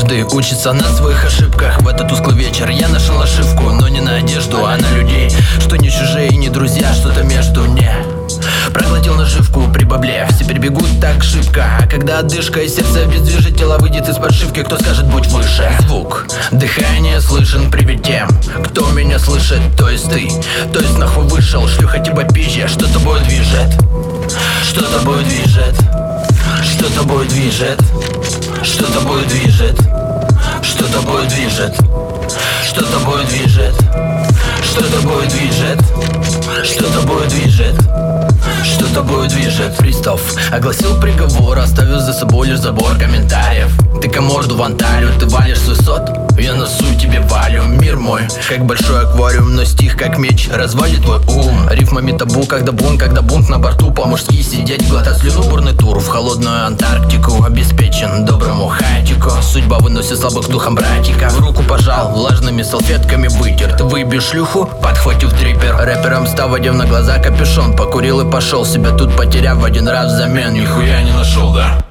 Каждый учится на своих ошибках. В этот тусклый вечер я нашел ошибку, но не на одежду, а на людей, что не чужие и не друзья, что-то между не. Проглотил наживку при бабле, все перебегут так шибко. А когда одышка и сердце обездвижит, тело выйдет из подшивки, кто скажет будь выше? Звук дыхания слышен при тем, кто меня слышит, то есть ты. То есть нахуй вышел, шлюха типа пизжа. Что тобой движет? Что тобой движет? Что тобой движет? Что тобой движет? Что тобой движет? Что тобой движет? Что тобой движет? Что тобой движет? Что тобой движет? Пристав огласил приговор, оставив за собой лишь забор комментариев. Ты морду в анталию, ты валишь с высот, я носу тебе валю. Мир мой, как большой аквариум, но стих как меч развалит твой ум. Рифмами табу, когда бунт на борту. По-мужски сидеть, глотать слюну, бурный тур в холодную Антарктику. Обеспечен доброму хатику, судьба выносит слабых духом братика. В руку пожал, влажными салфетками вытер. Ты выебешь шлюху, подхватив трипер. Рэпером став, одев на глаза капюшон, покурил и пошел, себя тут потеряв в один раз взамен. Нихуя не нашел, да?